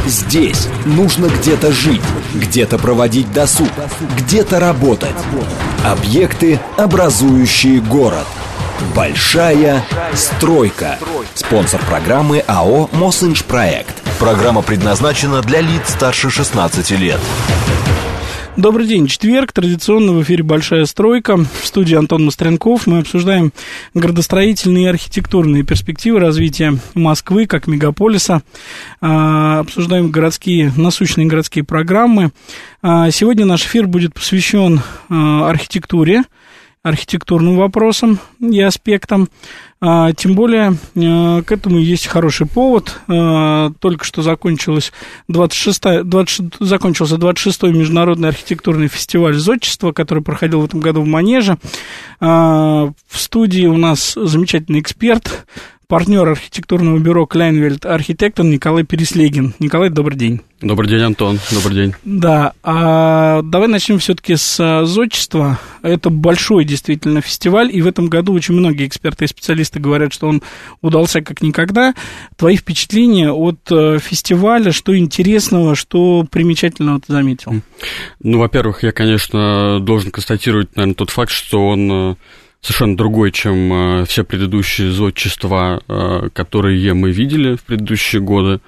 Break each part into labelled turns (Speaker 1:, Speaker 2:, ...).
Speaker 1: Здесь нужно где-то жить, где-то проводить досуг, где-то работать. Объекты, образующие город. Большая стройка. Спонсор программы АО «Мосинжпроект». Программа предназначена для лиц старше 16 лет.
Speaker 2: Добрый день, четверг, традиционно в эфире «Большая стройка», в студии Антон Мастренков. Мы обсуждаем градостроительные и архитектурные перспективы развития Москвы как мегаполиса, обсуждаем насущные городские программы. Сегодня наш эфир будет посвящен архитектуре, архитектурным вопросам и аспектам. Тем более, к этому есть хороший повод. Только что закончился 26-й международный архитектурный фестиваль «Зодчество», который проходил в этом году в Манеже. В студии у нас замечательный эксперт, партнер архитектурного бюро Клайнвельд Архитектор Николай Переслегин. Николай, добрый день.
Speaker 3: Добрый день, Антон. Добрый день.
Speaker 2: Да, давай начнем все-таки с «Зодчества». Это большой действительно фестиваль, и в этом году очень многие эксперты и специалисты говорят, что он удался как никогда. Твои впечатления от фестиваля, что интересного, что примечательного ты заметил?
Speaker 3: Ну, во-первых, я, конечно, должен констатировать, наверное, тот факт, что он совершенно другой, чем все предыдущие зодчества, которые мы видели в предыдущие годы.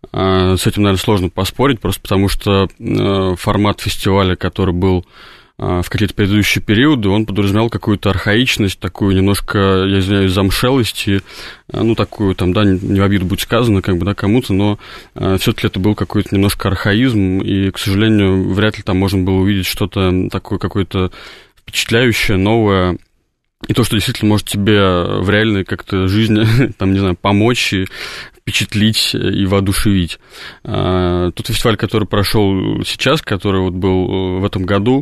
Speaker 3: С этим, наверное, сложно поспорить, просто потому что формат фестиваля, который был в какие-то предыдущие периоды, он подразумевал какую-то архаичность, такую немножко, я извиняюсь, замшелость, и, ну, такую, там, да, не в обиду будет сказано, как бы, да, кому-то, но все-таки это был какой-то немножко архаизм, и, к сожалению, вряд ли там можно было увидеть что-то такое, какое-то впечатляющее, новое, и то, что действительно может тебе в реальной как-то жизни, там, не знаю, помочь и впечатлить и воодушевить. Тот фестиваль, который прошел сейчас, который вот был в этом году,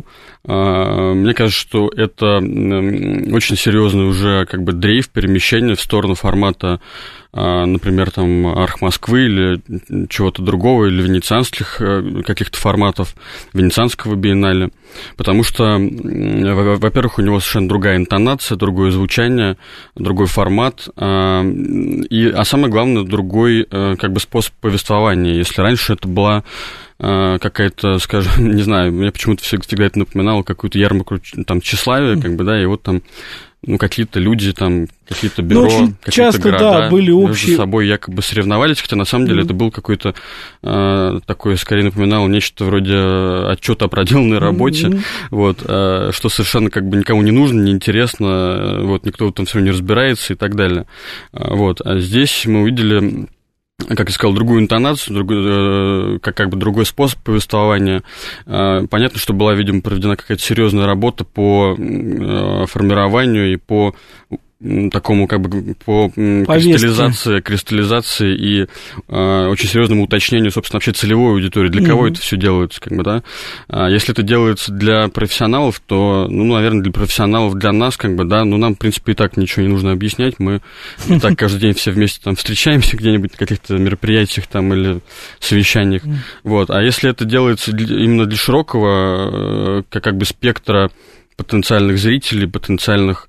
Speaker 3: мне кажется, что это очень серьезный уже как бы дрейф, перемещение в сторону формата, например, там, Арх-Москвы или чего-то другого, или венецианских каких-то форматов, венецианского биеннале, потому что, во-первых, у него совершенно другая интонация, другое звучание, другой формат, а самое главное, другой как бы способ повествования. Если раньше это была какая-то, скажем, не знаю, мне почему-то всегда это напоминало какую-то ярмарку там тщеславия, как бы, да, и вот там, ну, какие-то люди, там, какие-то бюро, какие-то
Speaker 2: часто,
Speaker 3: города,
Speaker 2: да, были общие,
Speaker 3: между собой якобы соревновались, хотя на самом деле это был какой-то такое, скорее напоминало нечто вроде отчета о проделанной работе, вот, что совершенно как бы никому не нужно, неинтересно, вот, никто в этом всем не разбирается и так далее, вот, а здесь мы увидели, как я сказал, другую интонацию, как бы другой способ повествования. Понятно, что была, видимо, проведена какая-то серьезная работа по формированию и по такому как бы по кристаллизации и очень серьезному уточнению, собственно, вообще целевой аудитории, для кого это все делается, как бы, да. Если это делается для профессионалов, то, ну, наверное, для профессионалов, для нас, как бы, да, ну, нам, в принципе, и так ничего не нужно объяснять, мы и так каждый день все вместе там встречаемся где-нибудь на каких-то мероприятиях там или совещаниях, вот. А если это делается именно для широкого как бы спектра потенциальных зрителей, потенциальных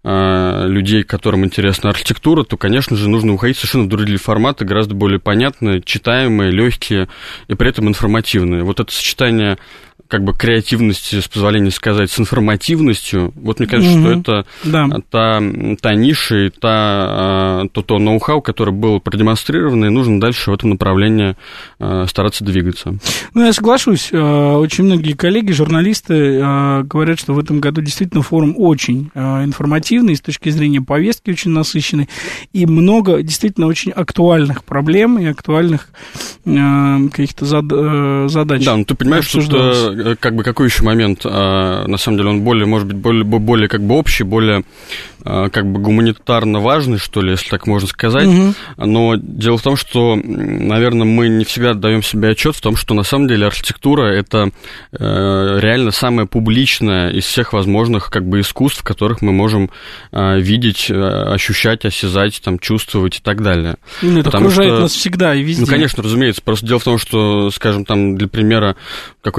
Speaker 3: людей, которым интересна архитектура, то, конечно же, нужно уходить совершенно в другие форматы, гораздо более понятные, читаемые, легкие и при этом информативные. Вот это сочетание как бы креативности, с позволения сказать, с информативностью, вот мне кажется, что это та ниша и то ноу-хау, которое было продемонстрировано, и нужно дальше в этом направлении стараться двигаться.
Speaker 2: Ну, я соглашусь. Очень многие коллеги, журналисты говорят, что в этом году действительно форум очень информативный, с точки зрения повестки очень насыщенный, и много действительно очень актуальных проблем и актуальных каких-то задач. Да,
Speaker 3: ну ты понимаешь, что как бы какой еще момент, на самом деле, он более, может быть, более как бы общий, более как бы гуманитарно важный, что ли, если так можно сказать. Но дело в том, что, наверное, мы не всегда даем себе отчет в том, что на самом деле архитектура – это реально самое публичное из всех возможных как бы искусств, которых мы можем видеть, ощущать, осязать, там, чувствовать и так далее.
Speaker 2: Ну, это окружает нас всегда и везде.
Speaker 3: Ну, конечно, разумеется. Просто дело в том, что, скажем, там, для примера, какой-нибудь плохой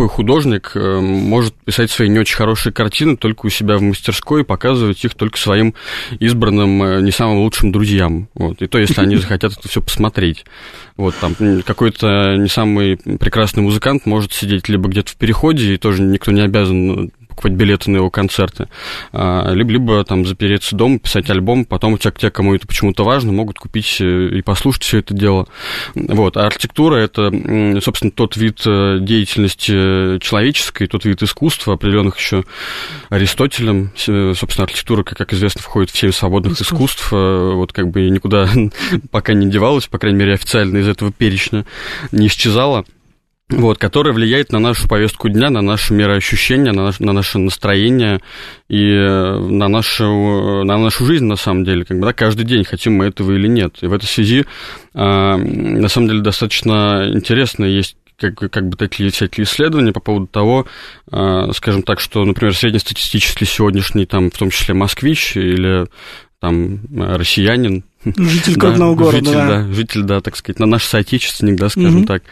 Speaker 3: плохой художник может писать свои не очень хорошие картины только у себя в мастерской и показывать их только своим избранным, не самым лучшим друзьям. Вот. И то, если они захотят это все посмотреть. Вот, там какой-то не самый прекрасный музыкант может сидеть либо где-то в переходе, и тоже никто не обязан покупать билеты на его концерты, либо там запереться дома, писать альбом, потом те, кому это почему-то важно, могут купить и послушать все это дело. Вот. А архитектура — это, собственно, тот вид деятельности человеческой, тот вид искусства, определенных еще Аристотелем. Собственно, архитектура, как известно, входит в 7 свободных искусств, вот как бы никуда пока не девалась, по крайней мере, официально из этого перечня не исчезала. Вот, которая влияет на нашу повестку дня, на наше мироощущение, на наше настроение и на нашу жизнь, на самом деле. Как бы, да, каждый день, хотим мы этого или нет. И в этой связи, на самом деле, достаточно интересно есть как бы такие всякие исследования по поводу того, скажем так, что, например, среднестатистический сегодняшний, там, в том числе москвич или там россиянин,
Speaker 2: житель крупного города,
Speaker 3: житель, так сказать, наш соотечественник, да, скажем так,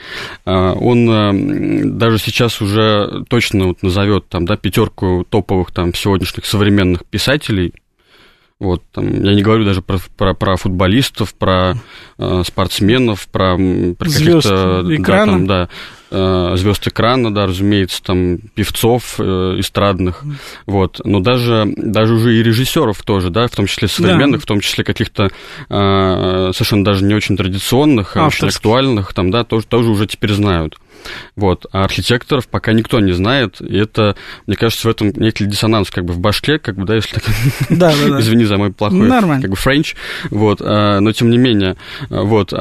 Speaker 3: он даже сейчас уже точно вот назовет там, да, 5 топовых там сегодняшних современных писателей. Вот, там, я не говорю даже про футболистов, про спортсменов, про каких-то
Speaker 2: экрана.
Speaker 3: Звезд экрана, да, разумеется, там певцов эстрадных, вот, но даже уже и режиссеров тоже, да, в том числе современных, в том числе каких-то совершенно даже не очень традиционных, а очень актуальных, там, да, тоже уже теперь знают. Вот. А архитекторов пока никто не знает, и это, мне кажется, в этом некий диссонанс как бы в башке, как бы, да, если так, извини за мой плохой, как бы, френч, вот, но тем не менее, вот,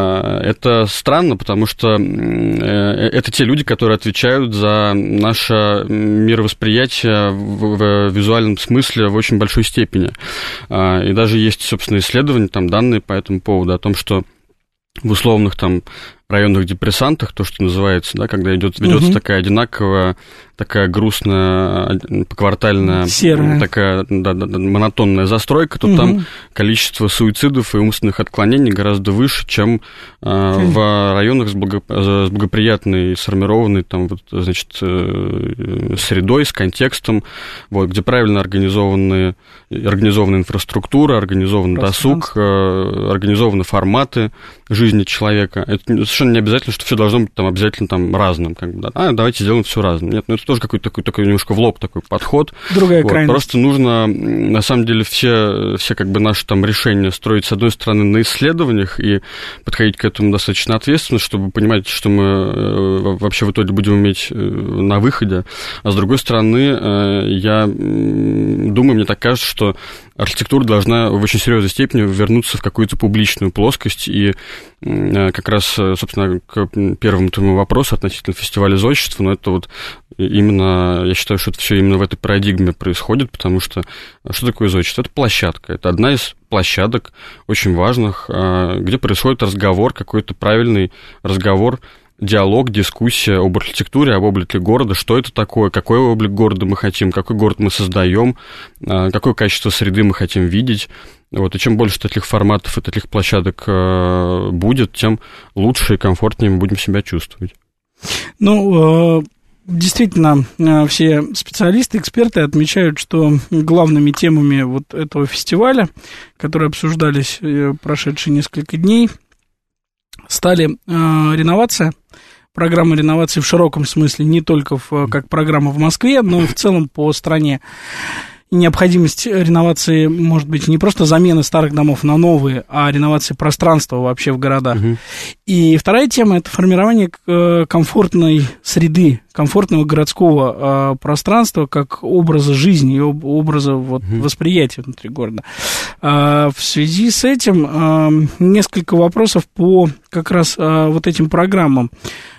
Speaker 3: это странно, потому что это те люди, которые отвечают за наше мировосприятие в визуальном смысле в очень большой степени, и даже есть, собственно, исследования, там, данные по этому поводу о том, что в условных там районных депрессантах, то, что называется, да, когда ведется такая одинаковая, такая грустная, поквартальная,
Speaker 2: серая,
Speaker 3: такая монотонная застройка, то там количество суицидов и умственных отклонений гораздо выше, чем в районах с благоприятной, сформированной там, вот, значит, средой, с контекстом, вот, где правильно организована инфраструктура, организован досуг, организованы форматы жизни человека. Это совершенно не обязательно, что все должно быть там обязательно там разным, как бы, да, давайте сделаем все разным. Нет, это тоже какой-то такой немножко в лоб такой подход.
Speaker 2: Другая крайность.
Speaker 3: Просто нужно, на самом деле, все как бы наши там решения строить, с одной стороны, на исследованиях и подходить к этому достаточно ответственно, чтобы понимать, что мы вообще в итоге будем иметь на выходе. А с другой стороны, я думаю, мне так кажется, что архитектура должна в очень серьезной степени вернуться в какую-то публичную плоскость, и как раз, собственно, к первому твоему вопросу относительно фестиваля зодчества, но это вот именно, я считаю, что это все именно в этой парадигме происходит, потому что такое зодчество? Это площадка, это одна из площадок очень важных, где происходит разговор, какой-то правильный разговор, диалог, дискуссия об архитектуре, об облике города, что это такое, какой облик города мы хотим, какой город мы создаем, какое качество среды мы хотим видеть. Вот, и чем больше таких форматов и таких площадок будет, тем лучше и комфортнее мы будем себя чувствовать.
Speaker 2: Ну, действительно, все специалисты, эксперты отмечают, что главными темами вот этого фестиваля, которые обсуждались прошедшие несколько дней, стали реновация, программа реновации в широком смысле, не только как программа в Москве, но и в целом по стране. И необходимость реновации, может быть, не просто замены старых домов на новые, а реновации пространства вообще в городах. И вторая тема – это формирование комфортной среды, комфортного городского пространства как образа жизни и образа вот, восприятия внутри города. В связи с этим несколько вопросов по как раз вот этим программам.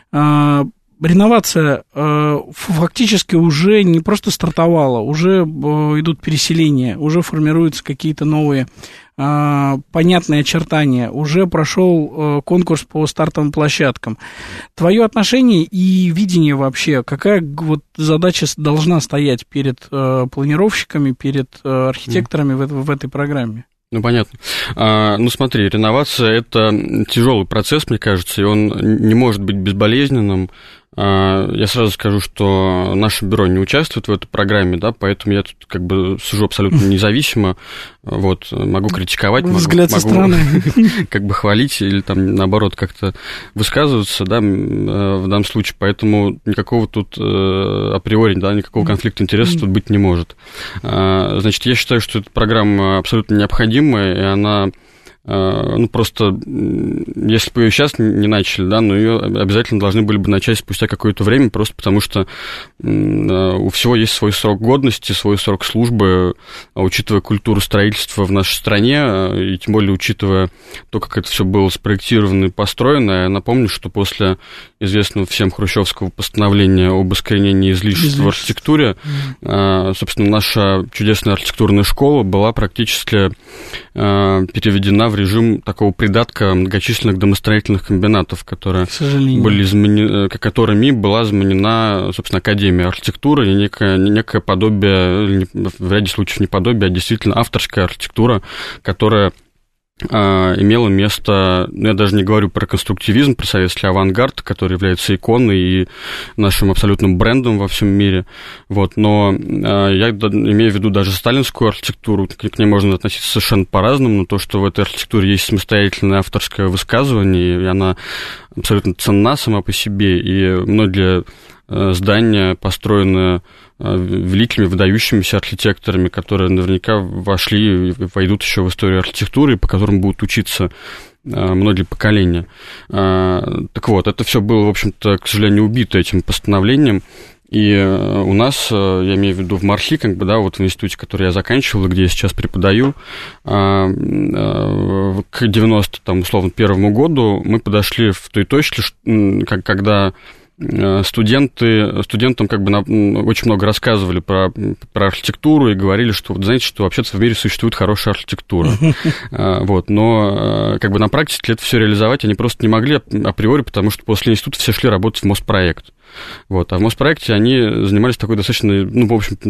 Speaker 2: Реновация фактически уже не просто стартовала, уже идут переселения, уже формируются какие-то новые понятные очертания, уже прошел конкурс по стартовым площадкам. Твое отношение и видение вообще, какая вот задача должна стоять перед планировщиками, перед архитекторами в этой программе?
Speaker 3: Ну, понятно. Ну, смотри, реновация – это тяжелый процесс, мне кажется, и он не может быть безболезненным, Я сразу скажу, что наше бюро не участвует в этой программе, да, поэтому я тут как бы сужу абсолютно независимо, вот, могу критиковать,
Speaker 2: взгляд со стороны,
Speaker 3: как бы хвалить или там, наоборот, как-то высказываться, да, в данном случае, поэтому никакого тут априори, да, никакого конфликта интересов тут быть не может. Значит, я считаю, что эта программа абсолютно необходимая, и она... Ну, просто, если бы ее сейчас не начали, да, но ее обязательно должны были бы начать спустя какое-то время, просто потому что у всего есть свой срок годности, свой срок службы, учитывая культуру строительства в нашей стране, и тем более учитывая то, как это все было спроектировано и построено. Я напомню, что после известного всем хрущевского постановления об искоренении излишеств в архитектуре, собственно, наша чудесная архитектурная школа была практически переведена в режим такого придатка многочисленных домостроительных комбинатов, которые были которыми была заменена, собственно, Академия архитектуры, и некое подобие, в ряде случаев не подобие, а действительно авторская архитектура, которая имело место, я даже не говорю про конструктивизм, про советский авангард, который является иконой и нашим абсолютным брендом во всем мире, вот, но я имею в виду даже сталинскую архитектуру, к ней можно относиться совершенно по-разному, но то, что в этой архитектуре есть самостоятельное авторское высказывание, и она абсолютно ценна сама по себе, и многие здания построены великими, выдающимися архитекторами, которые наверняка вошли и войдут еще в историю архитектуры, по которым будут учиться многие поколения. Так вот, это все было, в общем-то, к сожалению, убито этим постановлением. И у нас, я имею в виду в МАРХИ, как бы, да, вот в институте, который я заканчивал, где я сейчас преподаю, к 91 году мы подошли в той точке, когда студентам как бы очень много рассказывали про архитектуру и говорили, что, вот, знаете, что вообще-то в мире существует хорошая архитектура. Вот, но как бы на практике это все реализовать они просто не могли априори, потому что после института все шли работать в Моспроект. Вот, а в Моспроекте они занимались такой достаточно, ну, в общем-то,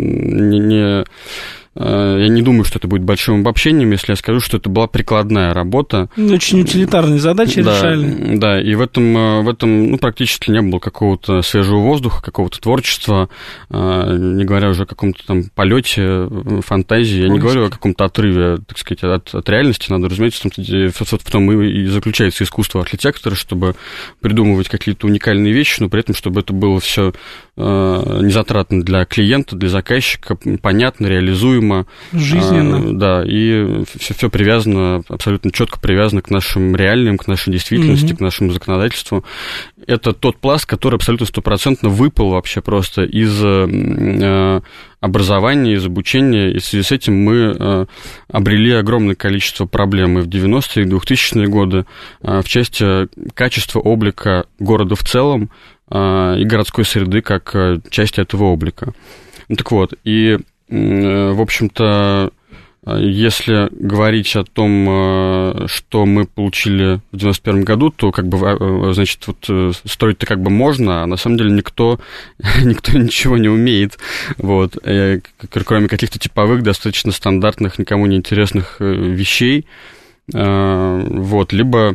Speaker 3: я не думаю, что это будет большим обобщением, если я скажу, что это была прикладная работа.
Speaker 2: Очень утилитарные задачи решали.
Speaker 3: Да, и в этом ну, практически не было какого-то свежего воздуха, какого-то творчества, не говоря уже о каком-то там полете, фантазии. Я не говорю о каком-то отрыве, так сказать, от реальности. Надо, разумеется, в том и заключается искусство архитектора, чтобы придумывать какие-то уникальные вещи, но при этом, чтобы это было все незатратно для клиента, для заказчика, понятно, реализуемо.
Speaker 2: Жизненно.
Speaker 3: Да, и все привязано, абсолютно четко привязано к нашим реалиям, к нашей действительности, к нашему законодательству. Это тот пласт, который абсолютно стопроцентно выпал вообще просто из образования, из обучения, и в связи с этим мы обрели огромное количество проблем и в 90-е, и в 2000-е годы в части качества облика города в целом и городской среды как части этого облика. Ну, так вот, и, в общем-то, если говорить о том, что мы получили в 91 году, то, как бы, значит, вот строить-то как бы можно, а на самом деле никто ничего не умеет, вот, кроме каких-то типовых, достаточно стандартных, никому не интересных вещей, вот, либо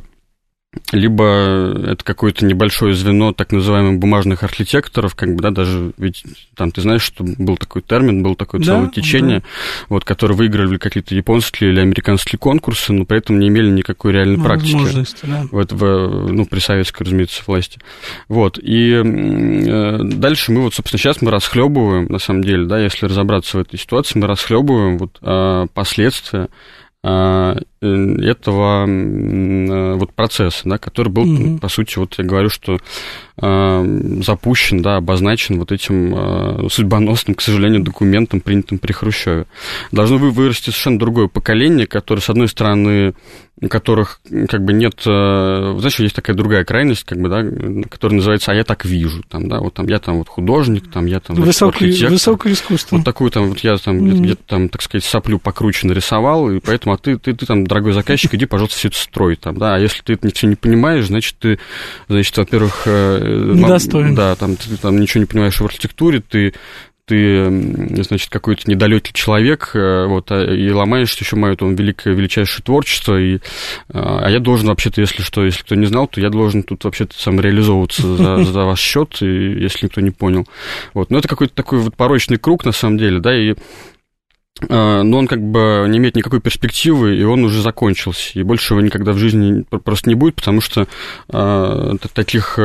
Speaker 3: это какое-то небольшое звено так называемых бумажных архитекторов, как бы, да, даже ведь там ты знаешь, что был такой термин, было такое целое течение, вот, которые выигрывали какие-то японские или американские конкурсы, но при этом не имели никакой реальной практики ну, при советской, разумеется, власти. Вот, и дальше мы вот, собственно, сейчас мы расхлебываем, на самом деле, да, если разобраться в этой ситуации, мы расхлебываем вот последствия этого вот процесса, да, который был, по сути, вот я говорю, что запущен, да, обозначен вот этим судьбоносным, к сожалению, документом, принятым при Хрущеве. Должно вырасти совершенно другое поколение, которое, с одной стороны, у которых как бы нет... Знаешь, есть такая другая крайность, как бы, да, которая называется «а я так вижу». Там, да, вот там я там вот художник, там я там...
Speaker 2: Высокое искусство.
Speaker 3: Вот такую там, вот я там где-то там, так сказать, соплю покруче нарисовал, и поэтому, а ты там, дорогой заказчик, иди, пожалуйста, все это строй там, да, а если ты это все не понимаешь, значит, ты, во-первых...
Speaker 2: Недостоин.
Speaker 3: Да, там, ты там ничего не понимаешь в архитектуре, ты ты, значит, какой-то недалекий человек, вот, и ломаешь еще мое там величайшее творчество, а я должен вообще-то, если кто не знал, то я должен тут вообще-то самореализовываться за ваш счет, если никто не понял. Вот. Но это какой-то такой вот порочный круг, на самом деле, да, но он как бы не имеет никакой перспективы, и он уже закончился, и больше его никогда в жизни просто не будет, потому что таких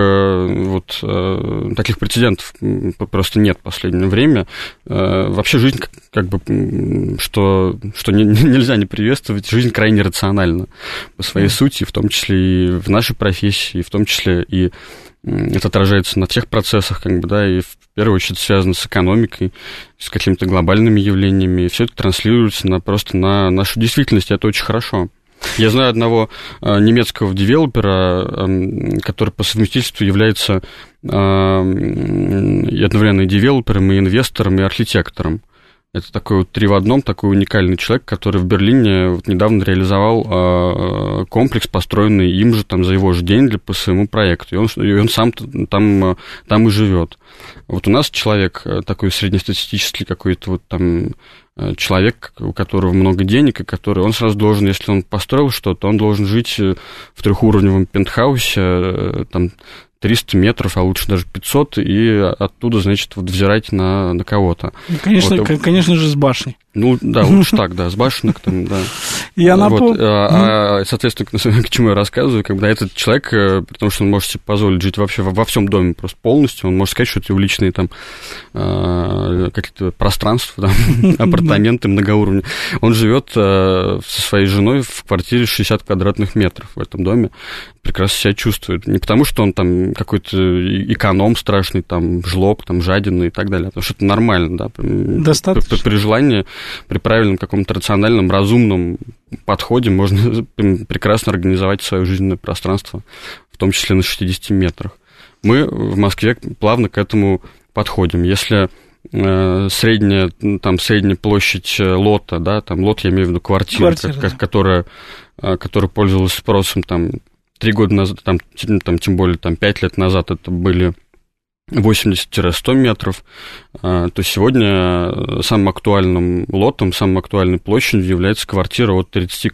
Speaker 3: прецедентов просто нет в последнее время. Вообще жизнь, как бы, что нельзя не приветствовать, жизнь крайне рациональна по своей сути, в том числе и в нашей профессии, в том числе и это отражается на всех процессах, как бы, да, и в первую очередь связано с экономикой, с какими-то глобальными явлениями, и все это транслируется просто на нашу действительность, и это очень хорошо. Я знаю одного немецкого девелопера, который по совместительству является и одновременно и девелопером, и инвестором, и архитектором. Это такой вот 3 в 1, такой уникальный человек, который в Берлине вот недавно реализовал комплекс, построенный им же там за его же день по своему проекту. И он сам там и живет. Вот у нас человек такой среднестатистический какой-то вот там человек, у которого много денег, и который он сразу должен, если он построил что-то, он должен жить в 3-уровневом пентхаусе, там 300 метров, а лучше даже 500, и оттуда, значит, вот взирать на кого-то.
Speaker 2: Конечно,
Speaker 3: вот.
Speaker 2: Конечно же, с башни.
Speaker 3: Ну, да, лучше так, да, с башенок там, да.
Speaker 2: Я напомню.
Speaker 3: Соответственно, к чему я рассказываю, когда этот человек, потому что он может себе позволить жить вообще во всем доме просто полностью, он может сказать, что это его личные там какие-то пространства, там, апартаменты многоуровневые. Он живет со своей женой в квартире 60 квадратных метров в этом доме, прекрасно себя чувствует. Не потому, что он там какой-то эконом страшный, там, жлоб, там, жадина и так далее, потому что это нормально, да.
Speaker 2: Достаточно.
Speaker 3: При желании, при правильном каком-то рациональном, разумном подходе можно прекрасно организовать свое жизненное пространство, в том числе на 60 метрах. Мы в Москве плавно к этому подходим. Если средняя площадь лота, да, там лот, я имею в виду квартира, которая пользовалась спросом там 3 года назад, там, тем более там, 5 лет назад это были 80-100 метров, то сегодня самым актуальным лотом, самой актуальной площадью является квартира от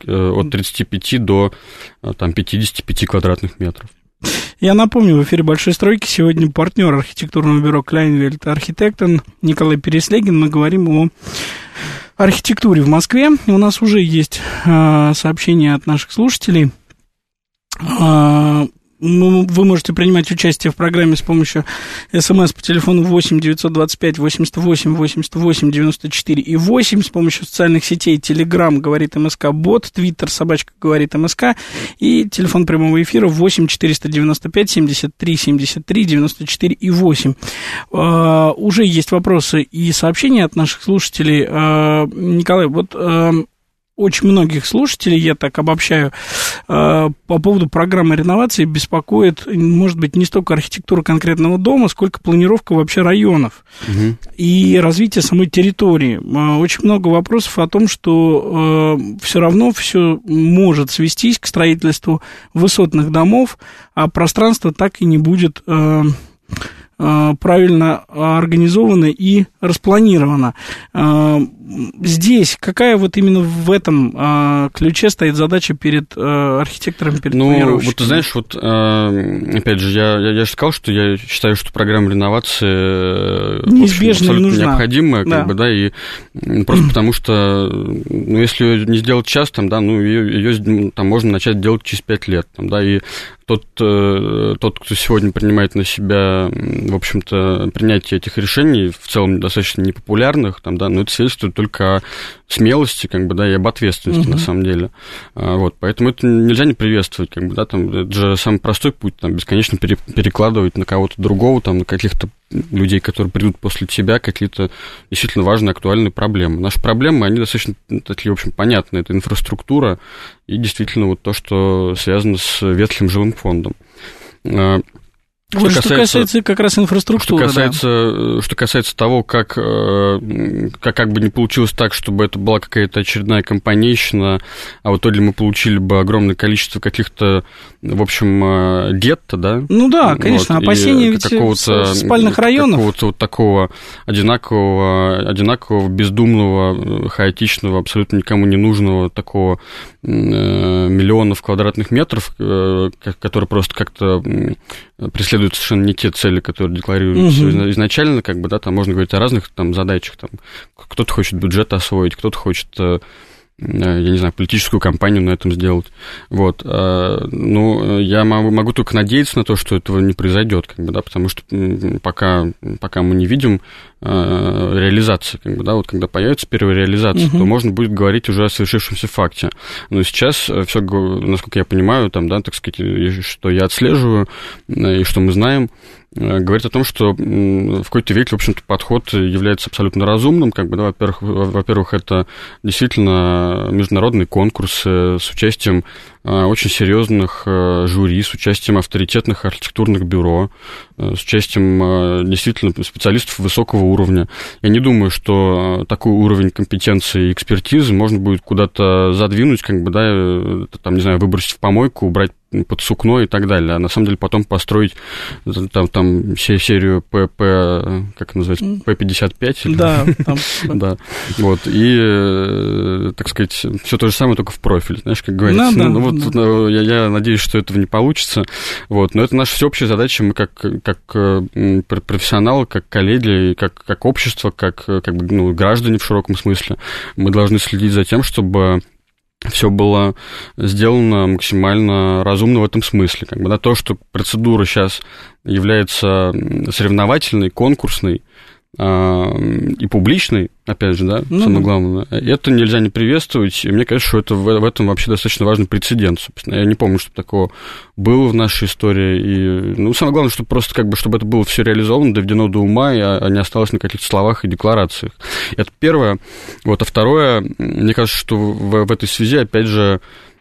Speaker 3: 35 до там, 55 квадратных метров.
Speaker 2: Я напомню, в эфире «Большой стройки» сегодня партнер архитектурного бюро Клайнвельд Архитектон Николай Переслегин. Мы говорим о архитектуре в Москве. У нас уже есть сообщения от наших слушателей. Вы можете принимать участие в программе с помощью СМС по телефону 8 925 88 88 94 и 8, с помощью социальных сетей Telegram говорит МСК Бот, Twitter собачка говорит МСК и телефон прямого эфира 8 495 73 73 94 и 8. Уже есть вопросы и сообщения от наших слушателей. Николай, вот очень многих слушателей, я так обобщаю, по поводу программы реновации беспокоит, может быть, не столько архитектура конкретного дома, сколько планировка вообще районов и развитие самой территории. Очень много вопросов о том, что все равно все может свестись к строительству высотных домов, а пространство так и не будет правильно организовано и распланировано. Здесь какая вот именно в этом ключе стоит задача перед архитектором, перед планировщиком?
Speaker 3: Вот ты знаешь, вот опять же, я же сказал, что я считаю, что программа реновации
Speaker 2: неизбежно
Speaker 3: абсолютно
Speaker 2: нужна,
Speaker 3: необходимая, как бы, да, и просто потому что, ну, если ее не сделать сейчас, там, да, ну, ее там можно начать делать через 5 лет, там, да, и тот, кто сегодня принимает на себя, в общем-то, принятие этих решений, в целом достаточно непопулярных, там, да, но это свидетельствует только о смелости, как бы, да, и об ответственности, на самом деле. Вот, поэтому это нельзя не приветствовать, как бы, да, там, это же самый простой путь, там, бесконечно перекладывать на кого-то другого, там, на каких-то людей, которые придут после тебя, какие-то действительно важные, актуальные проблемы. Наши проблемы, они достаточно такие, в общем, понятные. Это инфраструктура и действительно вот то, что связано с ветхим жилым фондом.
Speaker 2: Что касается как раз инфраструктуры.
Speaker 3: Что касается того, как бы не получилось так, чтобы это была какая-то очередная компанейщина, а в итоге мы получили бы огромное количество каких-то, в общем, гетто, да?
Speaker 2: Ну да, конечно, вот, опасения ведь в спальных районах.
Speaker 3: Какого-то вот такого одинакового, бездумного, хаотичного, абсолютно никому не нужного такого миллионов квадратных метров, которые просто как-то преследуют совершенно не те цели, которые декларируются изначально, как бы, да, там можно говорить о разных там задачах, там кто-то хочет бюджет освоить, кто-то хочет, я не знаю, политическую кампанию на этом сделать, вот, ну, я могу только надеяться на то, что этого не произойдет, как бы, да, потому что пока мы не видим реализации, как бы, да, вот когда появится первая реализация, то можно будет говорить уже о совершившемся факте, но сейчас все, насколько я понимаю, там, да, так сказать, что я отслеживаю и что мы знаем, говорит о том, что в какой-то веке, в общем-то, подход является абсолютно разумным, как бы, да, во-первых, это действительно международные конкурсы с участием очень серьезных жюри, с участием авторитетных архитектурных бюро, с участием действительно специалистов высокого уровня. Я не думаю, что такой уровень компетенции и экспертизы можно будет куда-то задвинуть, как бы, да, там, не знаю, выбросить в помойку, убрать под сукно и так далее, а на самом деле потом построить там серию как это называется, П-55.
Speaker 2: Да, там.
Speaker 3: Да, вот, и, так сказать, все то же самое, только в профиль, знаешь, как говорится. Вот, я надеюсь, что этого не получится, вот, но это наша всеобщая задача, мы как профессионалы, как коллеги, как общество, как бы, ну, граждане в широком смысле, мы должны следить за тем, чтобы все было сделано максимально разумно в этом смысле. Как бы, да, то, что процедура сейчас является соревновательной, конкурсной и публичной, опять же, да, самое главное, это нельзя не приветствовать, и мне кажется, что это в этом вообще достаточно важный прецедент, собственно. Я не помню, чтобы такого было в нашей истории, и, ну, самое главное, чтобы просто, как бы, чтобы это было все реализовано, доведено до ума, а не осталось на каких-то словах и декларациях. Это первое. Вот, а второе, мне кажется, что в этой связи, опять же,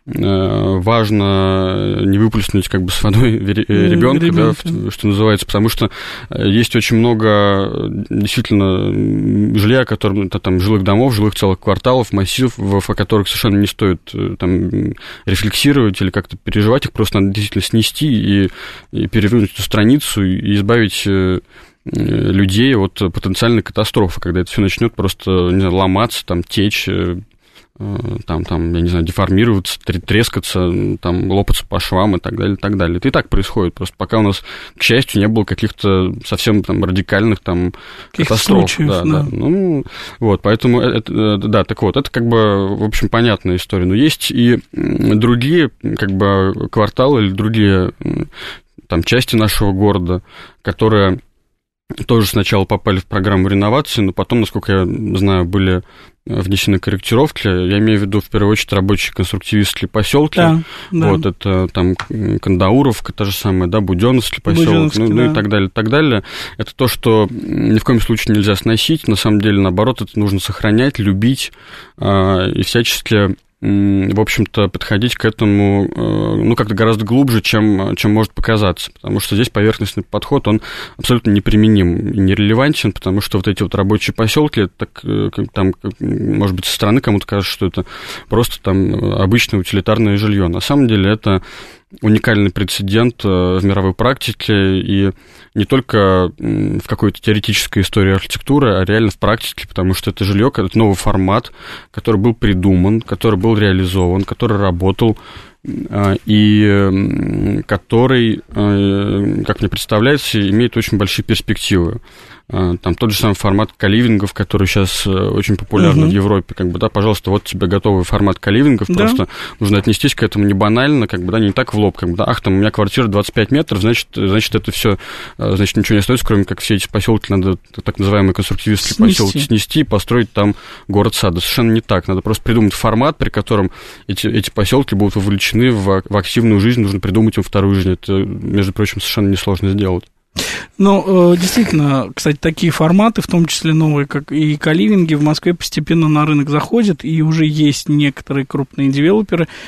Speaker 3: важно не выплеснуть как бы с водой ребенка, да, что называется, потому что есть очень много действительно жилья, там, жилых домов, жилых целых кварталов, массивов, о которых совершенно не стоит там рефлексировать или как-то переживать, их просто надо действительно снести и перевернуть эту страницу и избавить людей от потенциальной катастрофы, когда это все начнет просто, не знаю, ломаться, там, течь, там, я не знаю, деформироваться, трескаться, там, лопаться по швам и так далее, и так далее. Это и так происходит, просто пока у нас, к счастью, не было каких-то совсем там радикальных там катастроф.
Speaker 2: Случаев,
Speaker 3: да. Ну, вот, поэтому, да, так вот, это как бы, в общем, понятная история. Но есть и другие, как бы, кварталы или другие там части нашего города, которые тоже сначала попали в программу реновации, но потом, насколько я знаю, были внесены корректировки. Я имею в виду, в первую очередь, рабочие конструктивистские поселки. Да, вот да. Это там Кандауровка, та же самая, да, Будённовский поселок, ну и так далее, так далее. Это то, что ни в коем случае нельзя сносить. На самом деле, наоборот, это нужно сохранять, любить и всячески, в общем-то, подходить к этому, ну, как-то гораздо глубже, чем может показаться, потому что здесь поверхностный подход, он абсолютно неприменим и нерелевантен, потому что вот эти вот рабочие поселки, так, там, может быть, со стороны кому-то кажется, что это просто там обычное утилитарное жилье. На самом деле это уникальный прецедент в мировой практике, и не только в какой-то теоретической истории архитектуры, а реально в практике, потому что это жилье, это новый формат, который был придуман, который был реализован, который работал, и который, как мне представляется, имеет очень большие перспективы. Там тот же самый формат коливингов, который сейчас очень популярен в Европе, как бы, да, пожалуйста, вот тебе готовый формат коливингов, да. Просто нужно отнестись к этому не банально, как бы, да, не так в лоб, как бы, да, ах, там у меня квартира 25 метров, значит это все, значит, ничего не остается, кроме как все эти поселки надо, так называемые конструктивистские поселки, снести и построить там город-сад. Совершенно не так, надо просто придумать формат, при котором эти поселки будут вовлечены в активную жизнь, нужно придумать им вторую жизнь, это, между прочим, совершенно несложно сделать.
Speaker 2: Ну, действительно, кстати, такие форматы, в том числе новые, как и коливинги, в Москве постепенно на рынок заходят, и уже есть некоторые крупные девелоперы,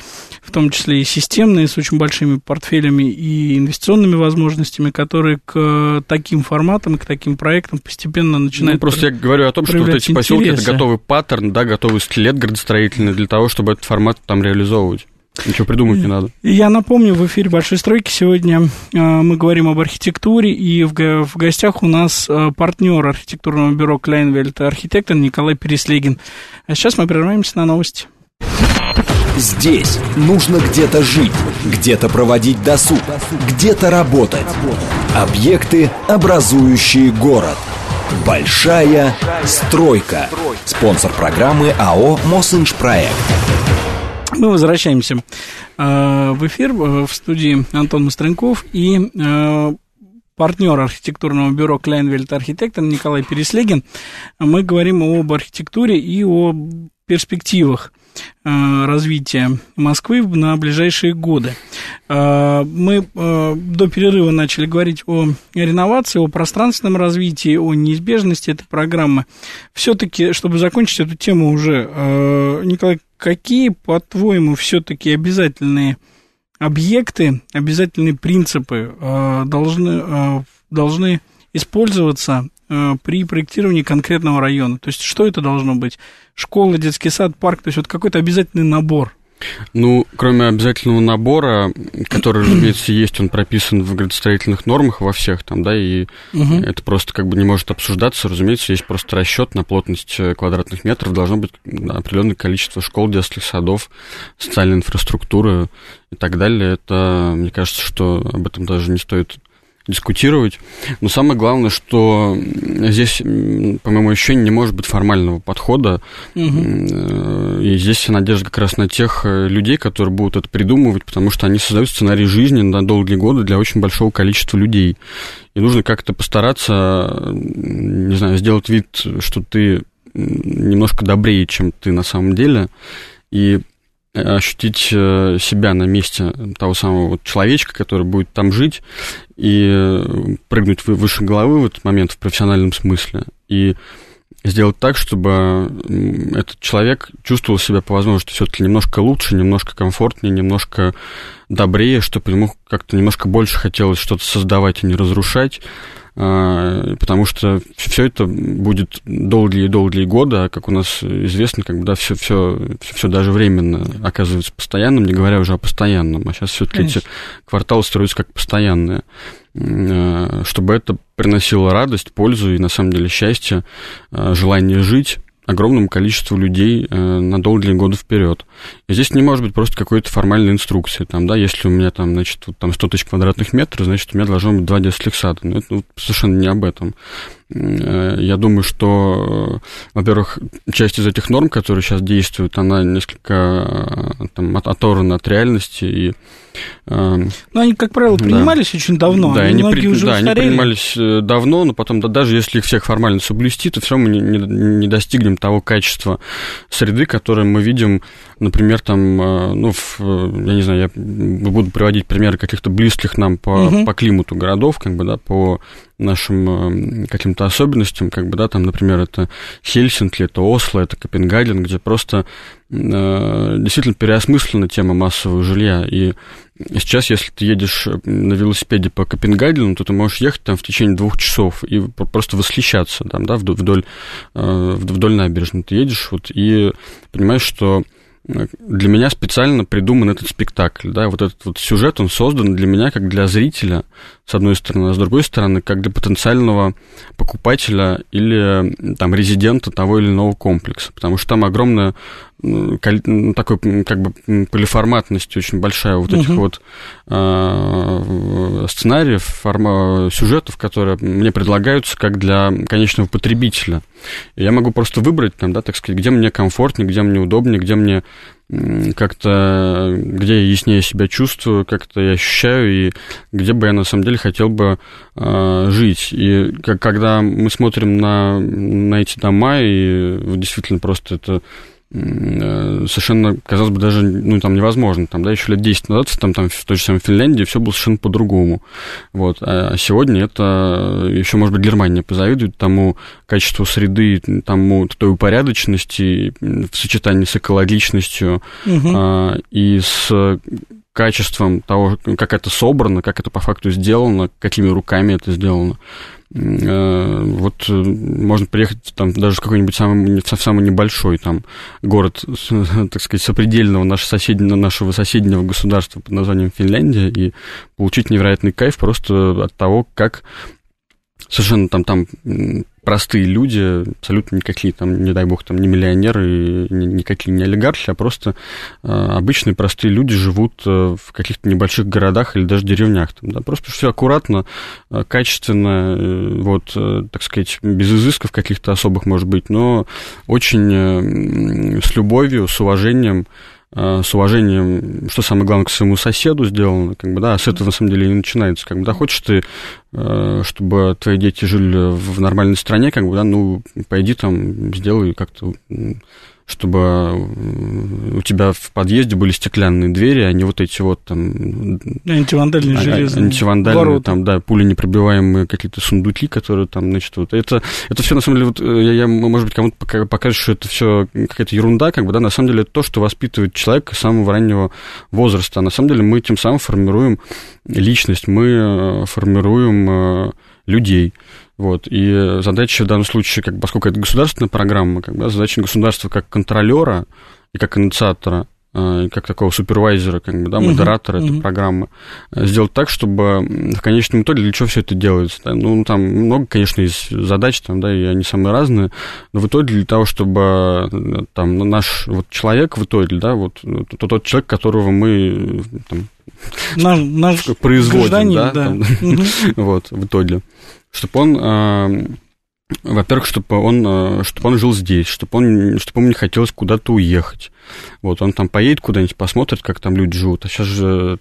Speaker 2: в том числе и системные, с очень большими портфелями и инвестиционными возможностями, которые к таким форматам и к таким проектам постепенно начинают
Speaker 3: просто я говорю о том, что вот эти поселки — это готовый паттерн, да, готовый скелет градостроительный для того, чтобы этот формат там реализовывать. Ничего придумать не надо.
Speaker 2: Я напомню, в эфире «Большой стройки» сегодня мы говорим об архитектуре, и в гостях у нас партнер архитектурного бюро Клайнвельт, архитектор Николай Переслегин. А сейчас мы прерываемся на новости.
Speaker 1: Здесь нужно где-то жить, где-то проводить досуг, где-то работать. Объекты, образующие город. Большая стройка. Спонсор программы АО «Мосинжпроект».
Speaker 2: Мы возвращаемся в эфир, в студии Антон Мастренков и партнер архитектурного бюро Клайнвельт архитектор Николай Переслегин. Мы говорим об архитектуре и о перспективах развития Москвы на ближайшие годы. Мы до перерыва начали говорить о реновации, о пространственном развитии, о неизбежности этой программы. Все-таки, чтобы закончить эту тему уже, Николай, какие, по-твоему, все-таки обязательные объекты, обязательные принципы должны использоваться при проектировании конкретного района? То есть, что это должно быть? Школа, детский сад, парк, то есть, вот какой-то обязательный набор?
Speaker 3: Ну, кроме обязательного набора, который, разумеется, есть, он прописан в градостроительных нормах во всех там, да, и это просто как бы не может обсуждаться, разумеется, есть просто расчет на плотность квадратных метров, должно быть определенное количество школ, детских садов, социальной инфраструктуры и так далее. Это, мне кажется, что об этом даже не стоит дискутировать. Но самое главное, что здесь, по моему ощущению, не может быть формального подхода. И здесь вся надежда как раз на тех людей, которые будут это придумывать, потому что они создают сценарий жизни на долгие годы для очень большого количества людей. И нужно как-то постараться, не знаю, сделать вид, что ты немножко добрее, чем ты на самом деле, и ощутить себя на месте того самого вот человечка, который будет там жить, и прыгнуть выше головы в этот момент в профессиональном смысле, и сделать так, чтобы этот человек чувствовал себя по возможности все-таки немножко лучше, немножко комфортнее, немножко добрее, чтобы ему как-то немножко больше хотелось что-то создавать, а не разрушать, потому что все это будет долгие годы, а как у нас известно, как бы, да, все даже временно оказывается постоянным, не говоря уже о постоянном, а сейчас все-таки эти кварталы строятся как постоянные, чтобы это приносило радость, пользу и, на самом деле, счастье, желание жить огромному количеству людей на долгие годы вперед. И здесь не может быть просто какой-то формальной инструкции. Там, да, если у меня там, значит, вот, там 100 тысяч квадратных метров, значит, у меня должно быть 2 детских сада. Но это совершенно не об этом. Я думаю, что, во-первых, часть из этих норм, которые сейчас действуют, она несколько там оторвана от реальности. И,
Speaker 2: но они, как правило, принимались очень давно.
Speaker 3: Да,
Speaker 2: они
Speaker 3: принимались давно, но потом, да, даже если их всех формально соблюсти, то все равно мы не достигнем того качества среды, которое мы видим, например, там, ну, я не знаю, я буду приводить примеры каких-то близких нам по климату городов, как бы, да, по нашим каким-то особенностям, как бы, да, там, например, это Хельсинки, это Осло, это Копенгаген, где просто действительно переосмыслена тема массового жилья. И сейчас, если ты едешь на велосипеде по Копенгагену, то ты можешь ехать там в течение 2 часов и просто восхищаться там, да, вдоль набережной. Ты едешь вот, и понимаешь, что для меня специально придуман этот спектакль, да, вот этот вот сюжет, он создан для меня как для зрителя, с одной стороны, а с другой стороны, как для потенциального покупателя или там резидента того или иного комплекса, потому что там огромная такой, как бы, полиформатность очень большая вот этих вот сценариев, сюжетов, которые мне предлагаются как для конечного потребителя. И я могу просто выбрать там, да, так сказать, где мне комфортнее, где мне удобнее, где мне как-то, где я яснее себя чувствую, как-то я ощущаю, и где бы я на самом деле хотел бы жить. И когда мы смотрим на эти дома, и действительно просто это совершенно, казалось бы, даже, там невозможно. Там, да, еще лет 10 назад, там в той же самой Финляндии все было совершенно по-другому. Вот. А сегодня это еще, может быть, Германия позавидует тому качеству среды, тому той упорядоченности в сочетании с экологичностью и с качеством того, как это собрано, как это по факту сделано, какими руками это сделано. Вот можно приехать там даже в какой-нибудь самый небольшой там город, так сказать, сопредельного нашего соседнего государства под названием Финляндия и получить невероятный кайф просто от того, как совершенно там простые люди, абсолютно никакие там, не дай бог, там не миллионеры, никакие не олигархи, а просто обычные простые люди живут в каких-то небольших городах или даже деревнях. Там, да, просто все аккуратно, качественно, вот, так сказать, без изысков каких-то особых, может быть, но очень с любовью, с уважением, что самое главное, к своему соседу сделано, как бы, да, с этого, на самом деле, и начинается, как бы, да, хочешь ты, чтобы твои дети жили в нормальной стране, как бы, да, пойди там, сделай как-то, чтобы у тебя в подъезде были стеклянные двери, а не вот эти вот там...
Speaker 2: Антивандальные железные
Speaker 3: антивандальные,
Speaker 2: ворота.
Speaker 3: Там, да, пуленепробиваемые какие-то сундуки, которые там, значит, вот... Это все, на самом деле, вот, я может быть, кому-то покажу, что это все какая-то ерунда, как бы, да, на самом деле, это то, что воспитывает человека с самого раннего возраста. А на самом деле мы тем самым формируем личность, мы формируем людей. Вот, и задача в данном случае, поскольку это государственная программа, задача государства как контролера и как инициатора, и как такого супервайзера, модератора этой программы, сделать так, чтобы в конечном итоге для чего все это делается. Да? Там много, конечно, есть задач, и они самые разные, но в итоге для того, чтобы наш вот человек в итоге, да, вот тот человек, которого мы
Speaker 2: наш
Speaker 3: производим, да. Вот, в итоге. Чтобы он, во-первых, чтобы он жил здесь, чтобы ему не хотелось куда-то уехать. Вот, он там поедет куда-нибудь, посмотрит, как там люди живут. А сейчас же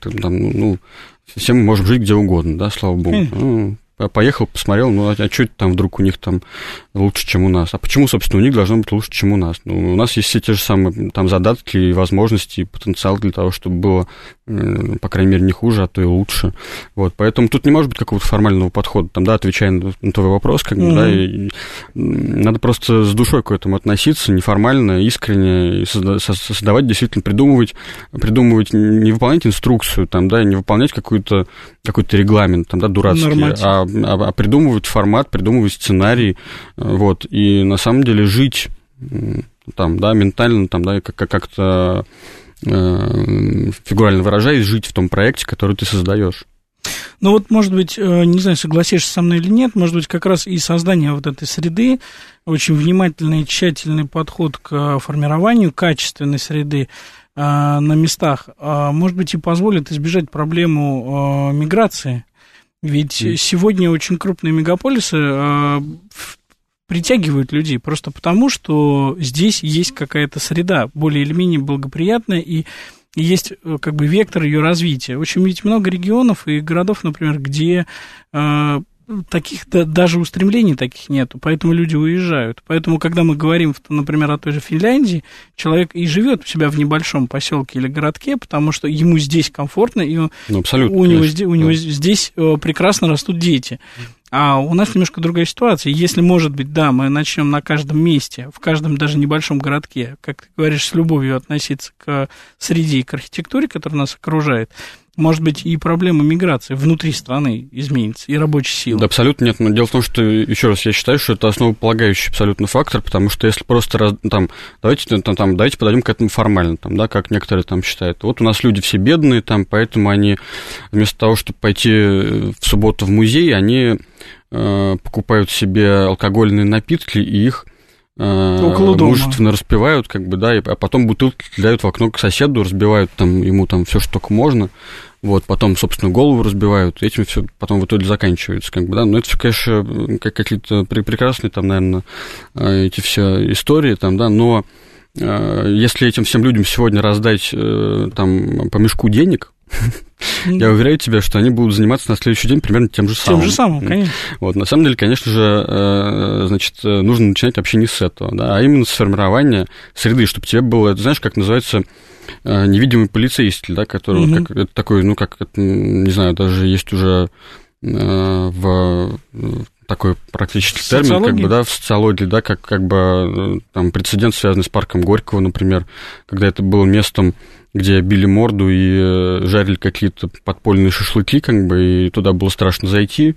Speaker 3: все мы можем жить где угодно, да, слава богу. Поехал, посмотрел, а что это там вдруг у них там лучше, чем у нас? А почему, собственно, у них должно быть лучше, чем у нас? У нас есть все те же самые там задатки и возможности, и потенциал для того, чтобы было, по крайней мере, не хуже, а то и лучше. Вот, поэтому тут не может быть какого-то формального подхода, отвечая на твой вопрос, да, и надо просто с душой к этому относиться, неформально, искренне, и создавать, действительно, придумывать, не выполнять инструкцию, не выполнять какой-то регламент, дурацкий, а придумывать формат, придумывать сценарий, вот, и на самом деле жить ментально, как-то фигурально выражаясь, жить в том проекте, который ты создаешь.
Speaker 2: Может быть, не знаю, согласишься со мной или нет, может быть, как раз и создание вот этой среды, очень внимательный и тщательный подход к формированию качественной среды на местах, может быть, и позволит избежать миграции. Ведь сегодня очень крупные мегаполисы притягивают людей просто потому, что здесь есть какая-то среда более или менее благоприятная, и есть вектор ее развития. Очень ведь много регионов и городов, например, где таких даже устремлений таких нету, поэтому люди уезжают. Поэтому, когда мы говорим, например, о той же Финляндии, человек и живет у себя в небольшом поселке или городке, потому что ему здесь комфортно, и у него здесь прекрасно растут дети. А у нас немножко другая ситуация. Если, может быть, да, мы начнем на каждом месте, в каждом даже небольшом городке, как ты говоришь, с любовью относиться к среде и к архитектуре, которая нас окружает, может быть, и проблема миграции внутри страны изменится, и рабочей силы.
Speaker 3: Да, абсолютно нет. Но дело в том, что, еще раз, я считаю, что это основополагающий абсолютно фактор, потому что если просто давайте подойдем к этому формально, как некоторые считают. Вот у нас люди все бедные, поэтому они вместо того, чтобы пойти в субботу в музей, они покупают себе алкогольные напитки и их мужественно распивают, а потом бутылки кидают в окно к соседу, разбивают ему все, что только можно, вот, потом, собственно, голову разбивают, и этим все потом в итоге заканчивается, но это все, конечно, какие-то прекрасные, наверное, эти все истории, но если этим всем людям сегодня раздать по мешку денег, Я уверяю тебя, что они будут заниматься на следующий день примерно тем же самым.
Speaker 2: Тем же самым, конечно.
Speaker 3: Вот, на самом деле, конечно же, значит, нужно начинать вообще не с этого, да, а именно с формирования среды, чтобы тебе было, это, знаешь, как называется, невидимый полицейский, да, который как, это такой, ну, как, это, не знаю, даже есть уже в такой практически термин, как бы, да, в социологии, да, как бы там прецедент, связанный с парком Горького, например, когда это было местом, где били морду и жарили какие-то подпольные шашлыки, как бы, и туда было страшно зайти,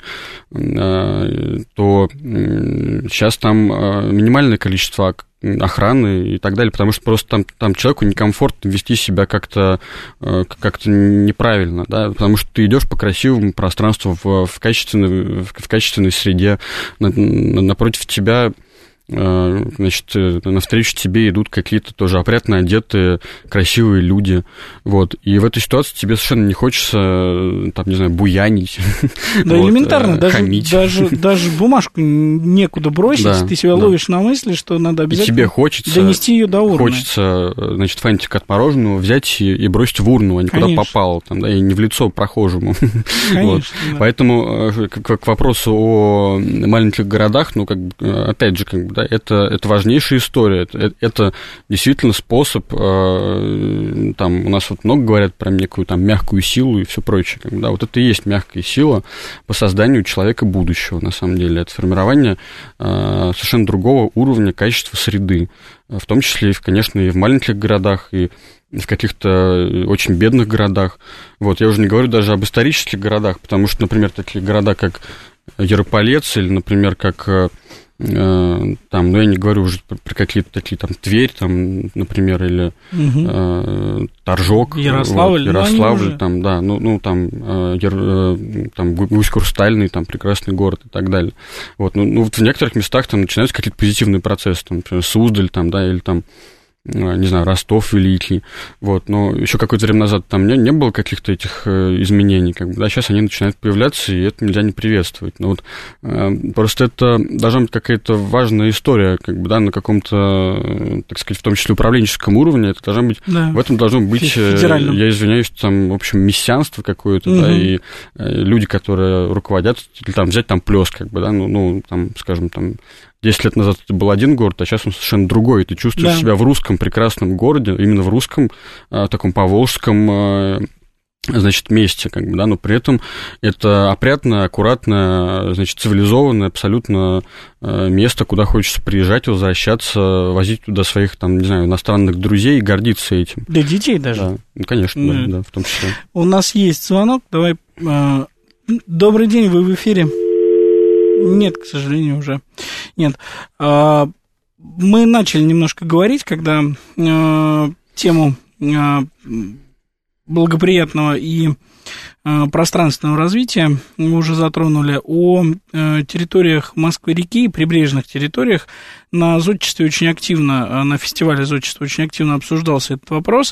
Speaker 3: то сейчас там минимальное количество охраны и так далее, потому что просто там человеку некомфортно вести себя как-то неправильно, да, потому что ты идешь по красивому пространству в качественной среде, напротив тебя, значит, навстречу тебе идут какие-то тоже опрятно одетые, красивые люди, вот, и в этой ситуации тебе совершенно не хочется, там, не знаю, буянить,
Speaker 2: да, вот, элементарно, даже бумажку некуда бросить, да, ты себя ловишь на мысли, что надо обязательно
Speaker 3: тебе хочется,
Speaker 2: донести ее до урны.
Speaker 3: Хочется, значит, фантик от мороженого взять и бросить в урну, а не куда попало, там, да, и не в лицо прохожему.
Speaker 2: Конечно,
Speaker 3: вот.
Speaker 2: Да.
Speaker 3: Поэтому к вопросу о маленьких городах, ну, как бы, опять же, как бы, да, это важнейшая история. Это действительно способ, там, у нас вот много говорят про некую там мягкую силу и все прочее. Как бы, да, вот это и есть мягкая сила по созданию человека будущего, на самом деле. Это формирование совершенно другого уровня качества среды, в том числе, конечно, и в маленьких городах, и в каких-то очень бедных городах. Вот, я уже не говорю даже об исторических городах, потому что, например, такие города, как Ярополец, или, например, как там, ну, я не говорю уже про какие-то такие, там, Тверь, там, например, или Торжок,
Speaker 2: Ярославль,
Speaker 3: вот, там, да, там Гусь-Хрустальный, там, прекрасный город и так далее. Вот, ну, вот в некоторых местах там начинаются какие-то позитивные процессы, там, например, Суздаль, там, да, или там, не знаю, Ростов Великий, вот, но еще какое-то время назад там не было каких-то этих изменений, как бы, да, сейчас они начинают появляться, и это нельзя не приветствовать, но вот просто это должна быть какая-то важная история, как бы, да, на каком-то, так сказать, в том числе управленческом уровне, это должно быть, да, в этом должно быть, федеральном. Я извиняюсь, там, в общем, мессианство какое-то, да, и люди, которые руководят, или там взять там Плёс, как бы, да, ну, там, скажем, там, 10 лет назад это был один город, а сейчас он совершенно другой. Ты чувствуешь себя в русском прекрасном городе, именно в русском, таком поволжском, значит, месте, как бы, да, но при этом это опрятное, аккуратное, значит, цивилизованное абсолютно место, куда хочется приезжать, возвращаться, возить туда своих, там, не знаю, иностранных друзей и гордиться этим.
Speaker 2: Для детей даже?
Speaker 3: Да, ну, конечно, да, в том числе.
Speaker 2: У нас есть звонок, давай. Добрый день, вы в эфире. Нет, к сожалению, уже нет. Мы начали немножко говорить, когда тему благоприятного и пространственного развития мы уже затронули, о территориях Москвы-реки и прибрежных территориях. На зодчестве очень активно, на фестивале зодчества очень активно обсуждался этот вопрос.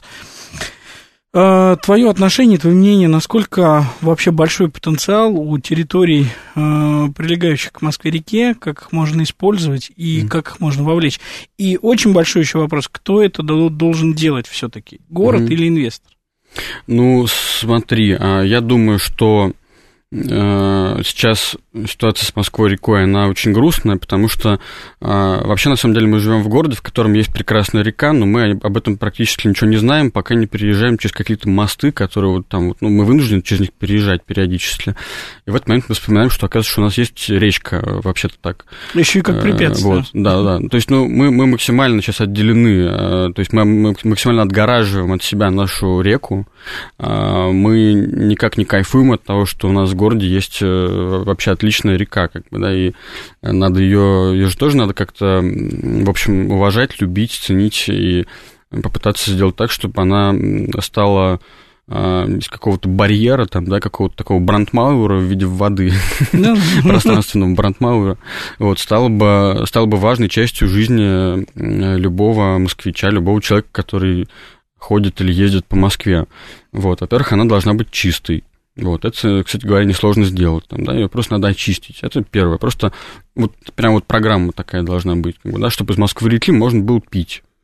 Speaker 2: Твое отношение, твое мнение, насколько вообще большой потенциал у территорий, прилегающих к Москве-реке, как их можно использовать и как их можно вовлечь? И очень большой еще вопрос, кто это должен делать все-таки, город или инвестор?
Speaker 3: Ну, смотри, я думаю, что сейчас ситуация с Москвой-рекой, она очень грустная, потому что вообще, на самом деле, мы живем в городе, в котором есть прекрасная река, но мы об этом практически ничего не знаем, пока не переезжаем через какие-то мосты, которые вот там, ну, мы вынуждены через них переезжать периодически. И в этот момент мы вспоминаем, что, оказывается, что у нас есть речка, вообще-то так.
Speaker 2: Еще и как препятствие.
Speaker 3: Вот, да. То есть, ну, мы максимально сейчас отделены, то есть мы максимально отгораживаем от себя нашу реку, мы никак не кайфуем от того, что у нас в городе есть вообще отличная река, как бы, да, и надо ее же тоже надо как-то, в общем, уважать, любить, ценить и попытаться сделать так, чтобы она стала из какого-то барьера, там, да, какого-то такого брандмауэра в виде воды, пространственного брандмауэра, вот, стала бы важной частью жизни любого москвича, любого человека, который ходит или ездит по Москве. Вот, во-первых, она должна быть чистой. Вот, это, кстати говоря, несложно сделать, там, да, ее просто надо очистить, это первое, просто вот прям вот программа такая должна быть, как бы, да, чтобы из Москвы-реки можно было пить,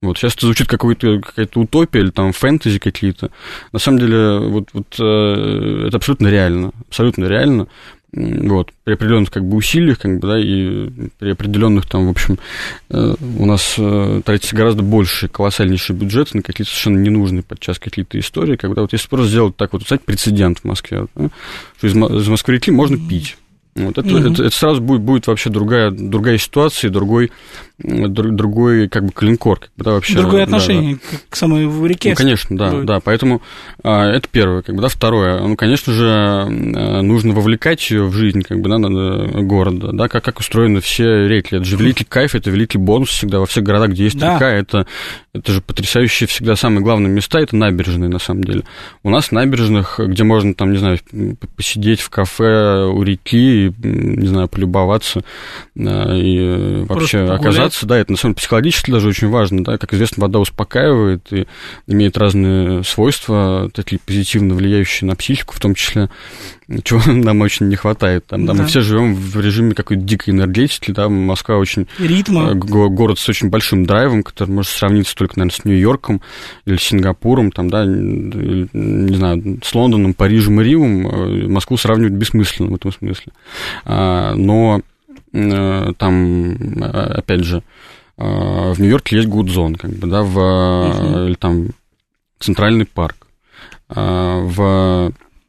Speaker 3: Вот сейчас это звучит какая-то утопия или там фэнтези какие-то. На самом деле, это абсолютно реально. Абсолютно реально. Вот, при определенных как бы усилиях, как бы, да, и при определенных там, в общем, у нас тратится гораздо больше, колоссальнейший бюджет на какие-то совершенно ненужные подчас какие-то истории, когда вот если просто сделать так вот, кстати, прецедент в Москве, да, что из Москвы-реки можно пить. Вот, это сразу будет вообще другая ситуация, другой как бы клинкор, как бы, да, вообще.
Speaker 2: Другое отношение к самой реке.
Speaker 3: Ну, конечно, да, поэтому это первое, как бы, да, второе, ну, конечно же, нужно вовлекать ее в жизнь, как бы, да, города, да, как устроены все реки, это же великий кайф, это великий бонус всегда во всех городах, где есть река, это же потрясающие всегда самые главные места, это набережные, на самом деле. У нас набережных, где можно, там, не знаю, посидеть в кафе у реки, не знаю, полюбоваться и вообще оказаться, да, это на самом деле психологически даже очень важно, да, как известно, вода успокаивает и имеет разные свойства, такие позитивно влияющие на психику, в том числе, чего нам очень не хватает. Там, да, мы все живем в режиме какой-то дикой энергетики, да, Москва очень...
Speaker 2: Ритма.
Speaker 3: Город с очень большим драйвом, который может сравниться только, наверное, с Нью-Йорком или Сингапуром, там, да, не знаю, с Лондоном, Парижем и Римом. Москву сравнивать бессмысленно в этом смысле. Но там, опять же, в Нью-Йорке есть Гудзон, как бы, да, или там Центральный парк, во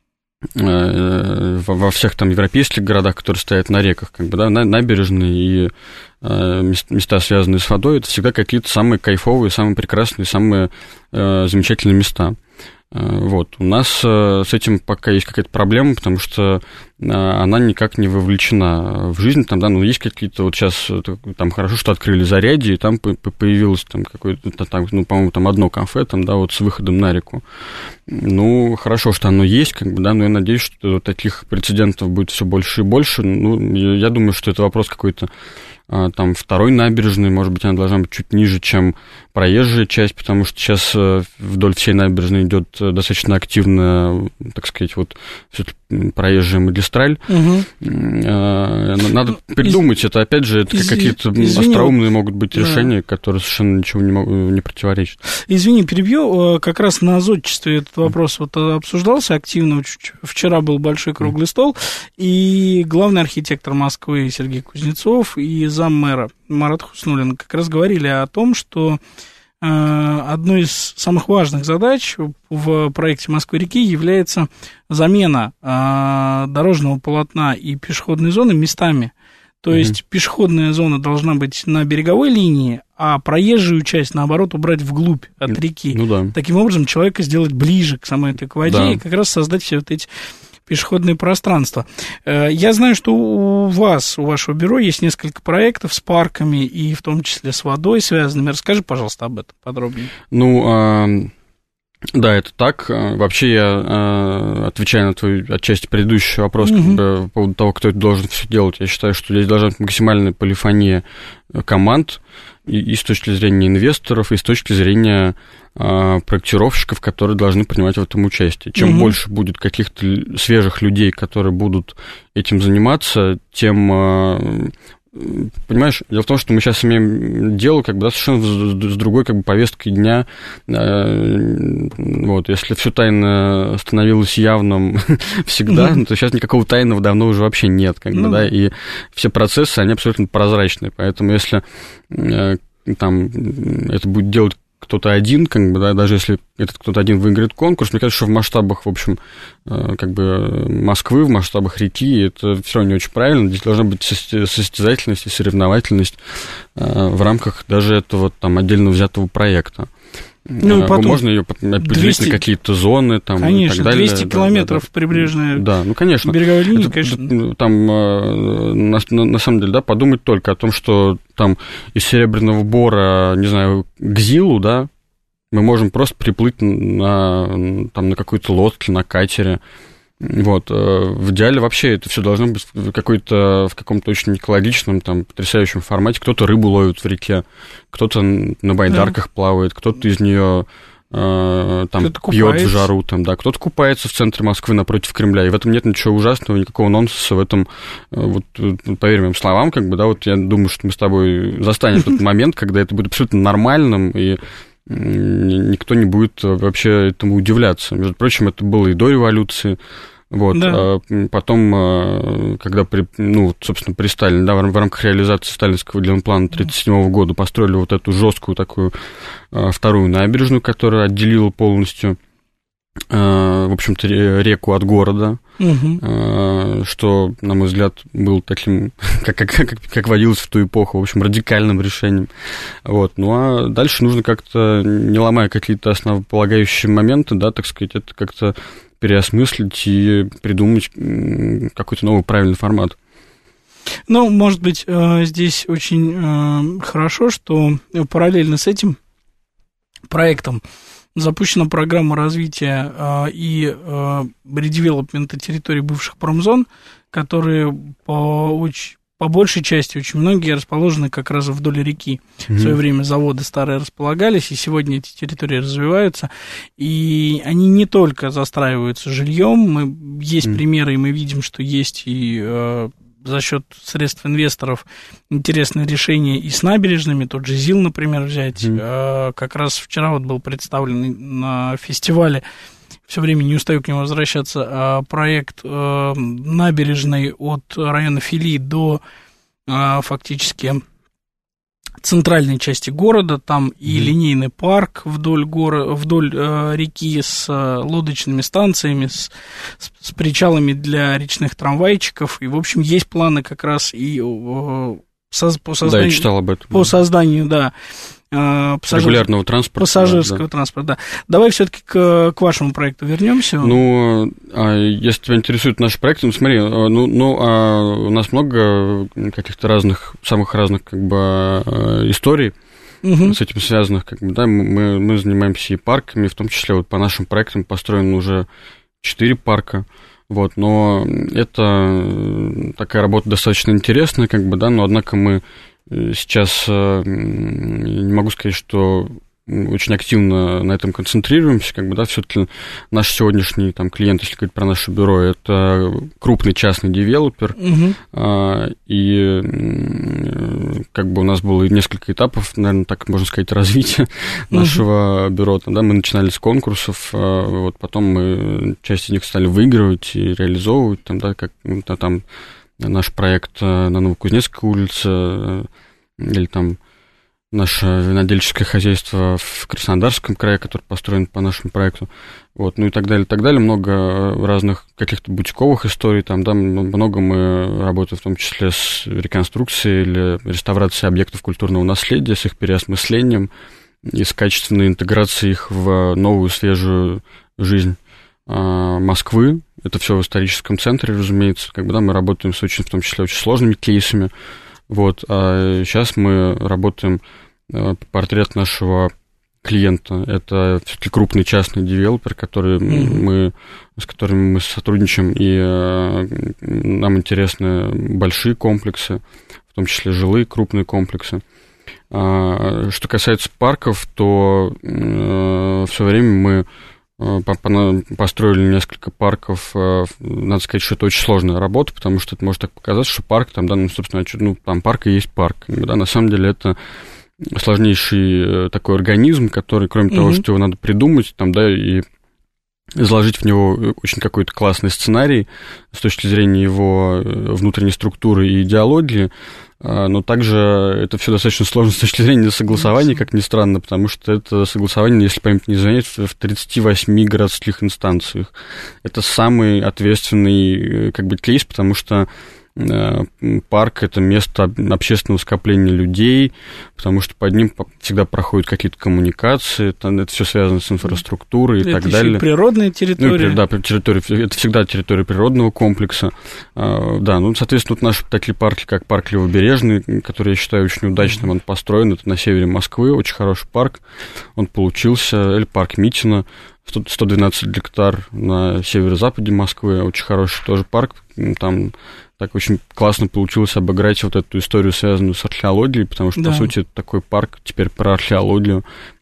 Speaker 3: всех там европейских городах, которые стоят на реках, как бы, да, набережные и места, связанные с водой, это всегда какие-то самые кайфовые, самые прекрасные, самые замечательные места. Вот. У нас с этим пока есть какая-то проблема, потому что она никак не вовлечена в жизнь. Там, да, ну, есть какие-то, вот сейчас там хорошо, что открыли Зарядье, и там появилось там какое-то, там, ну, по-моему, там одно кафе, там, да, вот с выходом на реку. Ну, хорошо, что оно есть, как бы, да, но я надеюсь, что таких прецедентов будет все больше и больше. Ну, я думаю, что это вопрос какой-то там второй набережной, может быть, она должна быть чуть ниже, чем проезжая часть, потому что сейчас вдоль всей набережной идет достаточно активная, так сказать, вот проезжая магистраль. Надо придумать это, опять же, это какие-то остроумные могут быть решения, которые совершенно ничего не противоречат.
Speaker 2: Извини, перебью, как раз на зодчестве этот вопрос вот обсуждался активно, вчера был большой круглый стол, и главный архитектор Москвы Сергей Кузнецов и заммэра Марат Хуснуллин как раз говорили о том, что одной из самых важных задач в проекте Москвы-реки является замена дорожного полотна и пешеходной зоны местами. То есть пешеходная зона должна быть на береговой линии, а проезжую часть, наоборот, убрать вглубь от реки.
Speaker 3: Ну, да.
Speaker 2: Таким образом, человека сделать ближе к самой этой воде и как раз создать все вот эти пешеходные пространства. Я знаю, что у вашего бюро есть несколько проектов с парками и в том числе с водой связанными. Расскажи, пожалуйста, об этом подробнее.
Speaker 3: Ну, да, это так. Вообще, я отвечаю на твой отчасти предыдущий вопрос по поводу того, кто это должен все делать. Я считаю, что здесь должна быть максимальная полифония команд и с точки зрения инвесторов, и с точки зрения проектировщиков, которые должны принимать в этом участие. Чем больше будет каких-то свежих людей, которые будут этим заниматься, тем... Понимаешь, дело в том, что мы сейчас имеем дело как бы, да, совершенно с другой как бы, повесткой дня. Вот, если все тайно становилось явным всегда, то сейчас никакого тайного давно уже вообще нет. Как бы, да, и все процессы, они абсолютно прозрачные. Поэтому если там, это будет делать кто-то один, как бы, да, даже если этот кто-то один выиграет конкурс, мне кажется, что в масштабах, в общем, как бы Москвы, в масштабах реки, это все равно не очень правильно. Здесь должна быть состязательность и соревновательность в рамках даже этого там отдельно взятого проекта. Ну, и потом можно ее определить на какие-то зоны, там,
Speaker 2: конечно,
Speaker 3: и так далее.
Speaker 2: 200 километров прибрежная
Speaker 3: конечно.
Speaker 2: береговой линии, конечно.
Speaker 3: Там, на самом деле, да, подумать только о том, что там из Серебряного Бора, не знаю, к Зилу, да, мы можем просто приплыть на какой-то лодке, на катере. Вот. В идеале вообще это все должно быть в каком-то очень экологичном, там, потрясающем формате. Кто-то рыбу ловит в реке, кто-то на байдарках плавает, кто-то из нее там пьет в жару, там, да, кто-то купается в центре Москвы напротив Кремля, и в этом нет ничего ужасного, никакого нонсенса в этом, вот, поверь моим словам, как бы, да, вот я думаю, что мы с тобой застанем тот момент, когда это будет абсолютно нормальным, и никто не будет вообще этому удивляться. Между прочим, это было и до революции. Вот, да. Потом, когда, собственно, при Сталине, да, в рамках реализации сталинского генплана 1937 года построили вот эту жесткую такую вторую набережную, которая отделила полностью, в общем-то, реку от города, что, на мой взгляд, было таким, как водилось в ту эпоху, в общем, радикальным решением. Вот. Ну, а дальше нужно как-то, не ломая какие-то основополагающие моменты, да, так сказать, это как-то переосмыслить и придумать какой-то новый правильный формат.
Speaker 2: Ну, может быть, здесь очень хорошо, что параллельно с этим проектом запущена программа развития и редевелопмента территорий бывших промзон, которые по большей части очень многие расположены как раз вдоль реки. В свое время заводы старые располагались, и сегодня эти территории развиваются, и они не только застраиваются жильем, есть примеры, и мы видим, что есть и за счет средств инвесторов интересные решения и с набережными, тот же ЗИЛ, например, взять. Как раз вчера вот был представлен на фестивале, все время не устаю к нему возвращаться, проект набережной от района Фили до фактически центральной части города, там и линейный парк вдоль реки с лодочными станциями, с причалами для речных трамвайчиков, и, в общем, есть планы как раз и по созданию...
Speaker 3: Да, я читал об этом.
Speaker 2: По созданию, да,
Speaker 3: регулярного транспорта.
Speaker 2: Пассажирского транспорта, да. Давай все-таки к вашему проекту вернемся.
Speaker 3: Ну, если тебя интересует наш проект, ну, смотри, у нас много каких-то разных, самых разных, как бы, историй с этим связанных, как бы, да, мы занимаемся и парками, в том числе вот по нашим проектам построено уже 4 парка. Вот, но это такая работа достаточно интересная, как бы, да, но однако мы сейчас не могу сказать, что очень активно на этом концентрируемся, как бы, да, все-таки наш сегодняшний там клиент, если говорить про наше бюро, это крупный частный девелопер, и как бы у нас было несколько этапов, наверное, так можно сказать, развития нашего бюро, да, мы начинали с конкурсов, вот, потом мы часть из них стали выигрывать и реализовывать, там, да, как там наш проект на Новокузнецкой улице, или там наше винодельческое хозяйство в Краснодарском крае, которое построено по нашему проекту, вот, ну и так далее, много разных каких-то бутиковых историй, там, да, много мы работаем в том числе с реконструкцией или реставрацией объектов культурного наследия, с их переосмыслением и с качественной интеграцией их в новую свежую жизнь Москвы. Это все в историческом центре, разумеется, как бы, да, мы работаем с в том числе очень сложными кейсами, вот, а сейчас мы работаем портрет нашего клиента, это все-таки крупный частный девелопер, с которыми мы сотрудничаем, и нам интересны большие комплексы, в том числе жилые крупные комплексы. Что касается парков, то в свое время мы построили несколько парков. Надо сказать, что это очень сложная работа, потому что это может так показаться, что парк, там, да, ну, собственно, там парк и есть парк. Да, на самом деле это сложнейший такой организм, который, кроме того, что его надо придумать, там, да, и заложить в него очень какой-то классный сценарий с точки зрения его внутренней структуры и идеологии, но также это все достаточно сложно с точки зрения согласования, как ни странно, потому что это согласование, если память не изменяет, в 38 городских инстанциях. Это самый ответственный, как бы, кейс, потому что парк – это место общественного скопления людей, потому что под ним всегда проходят какие-то коммуникации, там это все связано с инфраструктурой и так далее.
Speaker 2: Это природная территория.
Speaker 3: Ну, да, это всегда территория природного комплекса. Да, ну, соответственно, вот наши такие парки, как парк Левобережный, который я считаю очень удачным, он построен, это на севере Москвы, очень хороший парк, он получился, или парк Митина, 112 гектар на северо-западе Москвы, очень хороший тоже парк, там так очень классно получилось обыграть вот эту историю, связанную с археологией, потому что, по сути, это такой парк теперь про археологию,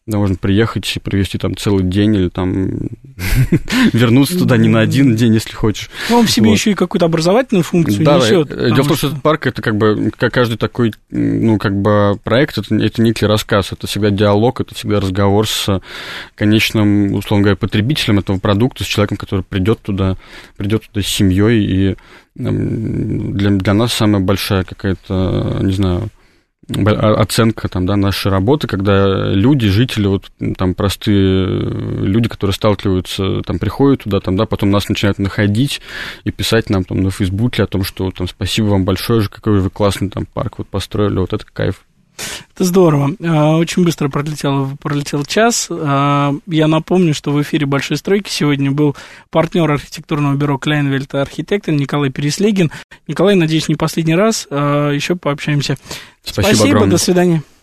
Speaker 3: Да, можно приехать и провести там целый день или там вернуться туда не на один день, если хочешь.
Speaker 2: Ну, он в себе еще и какую-то образовательную функцию несет.
Speaker 3: Дело в том, что этот парк, это как бы, как каждый такой, ну, как бы проект, это некий рассказ, это всегда диалог, это всегда разговор с конечным, условно говоря, потребителем этого продукта, с человеком, который придет туда с семьей, и для нас самая большая какая-то, не знаю, оценка там, да, нашей работы, когда люди, жители, вот, там, простые люди, которые сталкиваются, там, приходят туда, там, да, потом нас начинают находить и писать нам там на Фейсбуке о том, что там, спасибо вам большое, какой вы классный там парк вот построили, вот это кайф.
Speaker 2: Это здорово. Очень быстро пролетел час. Я напомню, что в эфире «Большой стройки» сегодня был партнер архитектурного бюро Клайнвельт архитектор Николай Переслегин. Николай, надеюсь, не последний раз. Еще пообщаемся.
Speaker 3: Спасибо огромное.
Speaker 2: До свидания.